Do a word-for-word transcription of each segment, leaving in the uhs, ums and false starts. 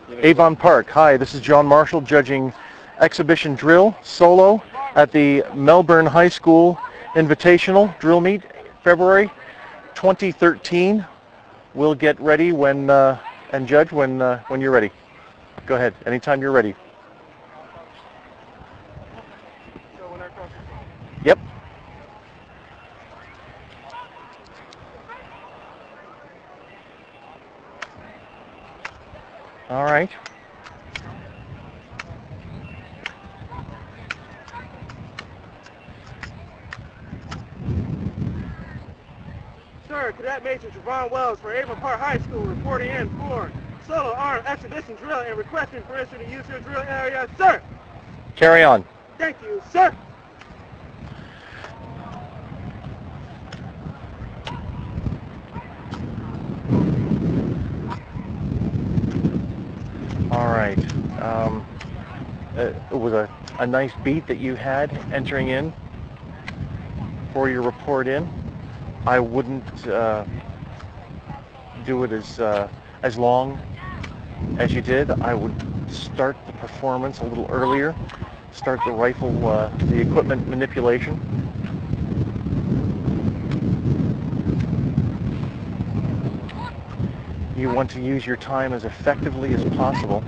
Avon Park. Hi, this is John Marshall judging exhibition drill solo at the Melbourne High School Invitational Drill Meet, February twenty thirteen. We'll get ready when uh, and judge when uh, when you're ready. Go ahead, anytime you're ready. Yep. All right. Sir, Cadet Major Javon Wells for Avon Park High School reporting in for solo arm exhibition drill and requesting permission to use your drill area, sir. Carry on. Thank you, sir. All right. Um, it was a, a nice beat that you had entering in for your report in. I wouldn't uh, do it as uh, as long as you did. I would start the performance a little earlier. Start the rifle, uh, the equipment manipulation. You want to use your time as effectively as possible.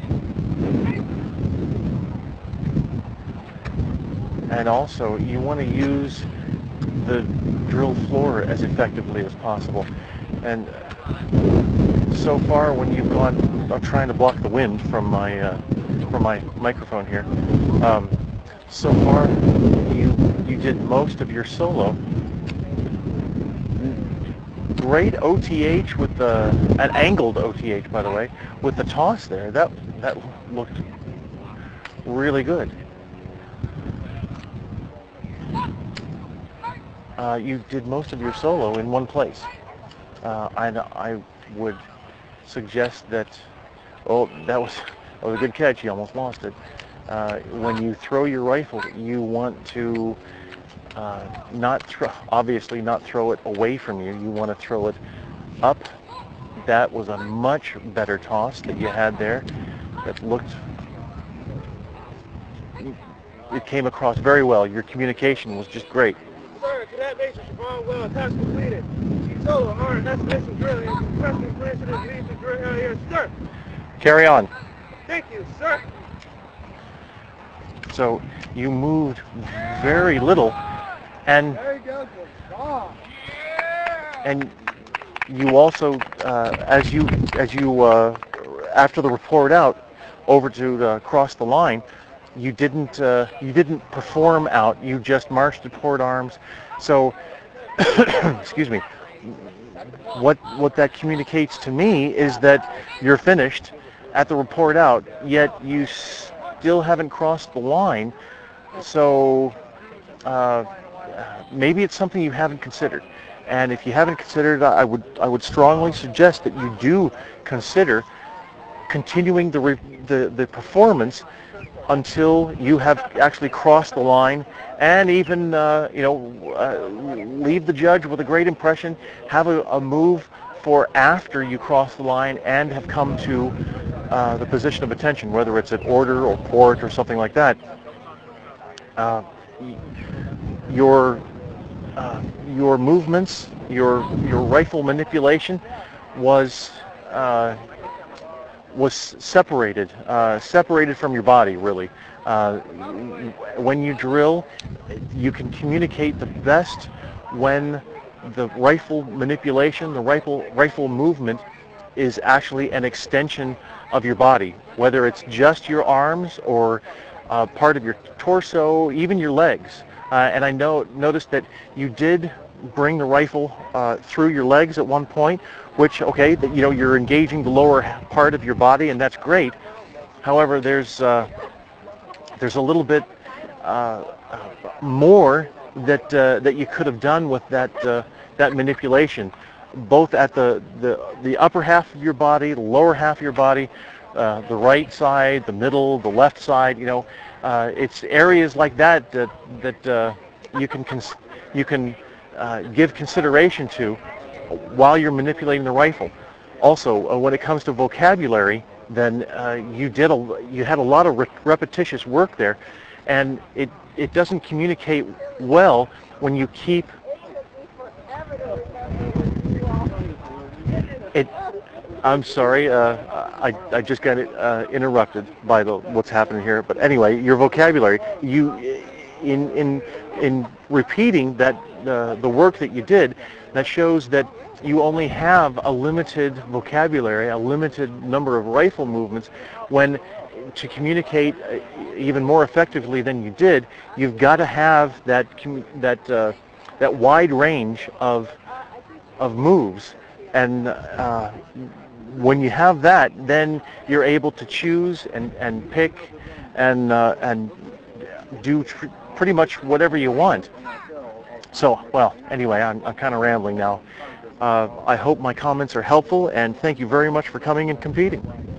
And also, you want to use the drill floor as effectively as possible. And so far, when you've gone, I'm trying to block the wind from my uh, from my microphone here. Um, so far, you you did most of your solo. Great O T H with the an angled O T H, by the way, with the toss there. That that looked really good. Uh, you did most of your solo in one place. Uh, I, I would suggest that, oh, that was, that was a good catch. You almost lost it. Uh, when you throw your rifle, you want to uh, not throw, obviously not throw it away from you. You want to throw it up. That was a much better toss that you had there. That looked, it came across very well. Your communication was just great. Sir, Cadet Major Javon Wells has completed solo arm exhibition drill and requesting permission to leave the drill area, sir. Carry on. Thank you, sir. So you moved very little, and There you go, Javon. and you also, uh, as you as you uh, after the report out over to uh, cross the line, you didn't uh, you didn't perform out. You just marched to port arms. So, excuse me. What what that communicates to me is that you're finished at the report out, yet you still haven't crossed the line. So uh, maybe it's something you haven't considered. And if you haven't considered, I would I would strongly suggest that you do consider continuing the re the the performance until you have actually crossed the line, and even uh, you know uh, leave the judge with a great impression. Have a, a move for after you cross the line and have come to uh, the position of attention, whether it's at order or port or something like that. Uh, your uh, your movements, your your rifle manipulation was. Uh, was separated, uh, separated from your body, really. Uh, when you drill, you can communicate the best when the rifle manipulation, the rifle, rifle movement is actually an extension of your body, whether it's just your arms or uh, part of your torso, even your legs. Uh, and I know noticed that you did bring the rifle uh, through your legs at one point, which, okay, that you know you're engaging the lower part of your body, and that's great. However, there's uh, there's a little bit uh, more that uh, that you could have done with that uh, that manipulation, both at the the the upper half of your body, the lower half of your body, uh, the right side, the middle, the left side. You know, uh, it's areas like that that that uh, you can cons you can uh, give consideration to while you're manipulating the rifle. Also, uh, when it comes to vocabulary, then uh, you did a you had a lot of re repetitious work there, and it it doesn't communicate well when you keep it. I'm sorry, uh, I, I just got uh, interrupted by the, what's happening here. But anyway, your vocabulary, you in in in repeating that uh, the work that you did, that shows that you only have a limited vocabulary, a limited number of rifle movements. When to communicate even more effectively than you did, you've got to have that that uh, that wide range of of moves, and uh, when you have that, then you're able to choose and and pick and uh, and do tr pretty much whatever you want. So, well, anyway, I'm, I'm kind of rambling now. Uh, I hope my comments are helpful, and thank you very much for coming and competing.